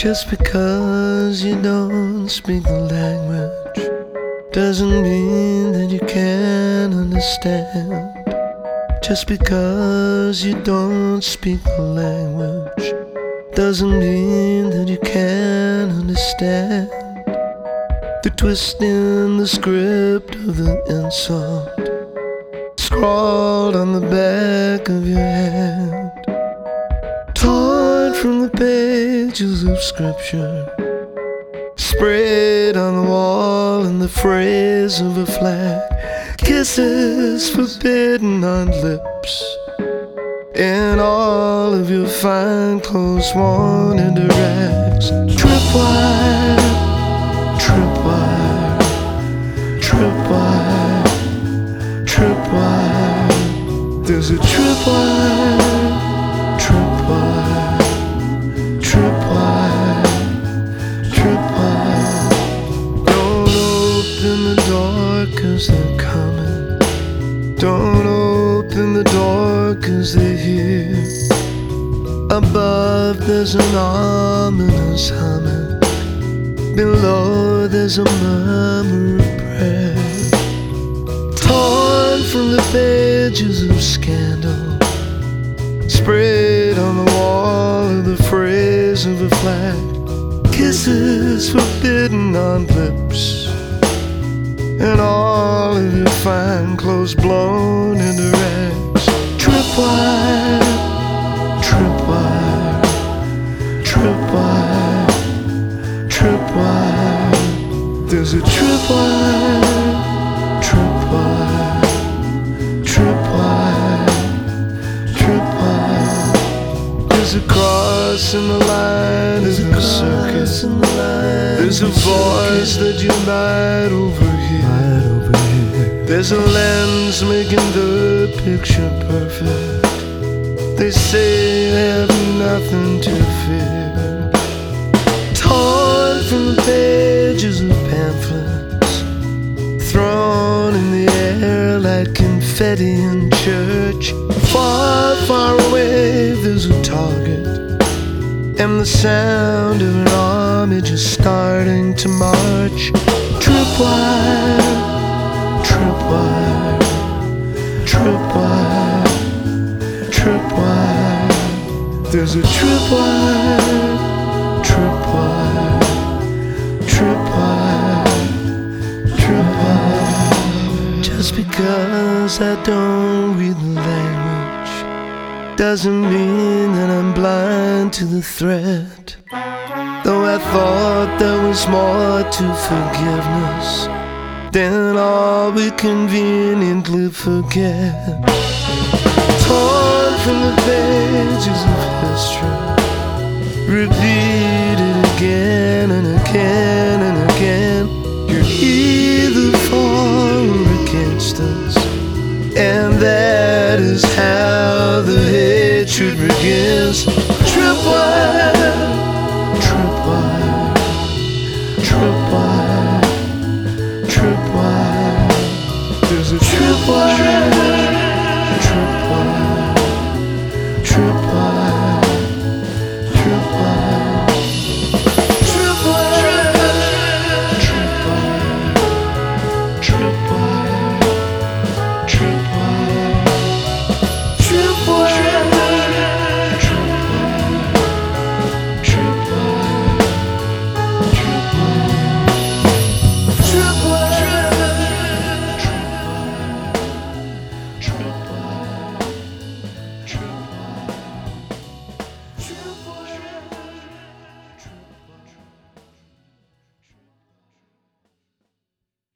Just because you don't speak the language doesn't mean that you can't understand. Just because you don't speak the language doesn't mean that you can't understand. The twist in the script of the insult scrawled on the back of your hand, torn from the pages of scripture, sprayed on the wall in the phrase of a flag. Kisses forbidden on lips, and all of your fine clothes worn into rags. Tripwire, tripwire, tripwire, tripwire. There's a tripwire, tripwire, tripwire, tripwire. Don't open the door 'cause they're coming. Don't open the door 'cause they're here. Above there's an ominous humming. Below there's a murmur of prayer, torn from the pages of scandal, sprayed on the wall of the phrase of a flag. Kisses forbidden on lips, and all of your fine clothes blown into rags. Tripwire, tripwire, tripwire, tripwire. There's a tripwire, tripwire, tripwire, tripwire. There's a cross in the line of the circuit. There's a voice that you might overhear. There's a lens making the picture perfect. They say they have nothing to fear. Torn from the pages of pamphlets, thrown in the air like confetti in church. Far, far away there's a target, and the sound of an army just starting to march. Tripwire, tripwire, tripwire, tripwire. There's a tripwire, tripwire, tripwire, tripwire. Just because I don't read the language doesn't mean that I'm blind to the threat. Though I thought there was more to forgiveness than all we conveniently forget. Torn from the pages of history, repeated again and again and again. You're either for or against us, and that is how the hatred begins. Tripwire, tripwire, tripwire, tripwire. There's a tripwire.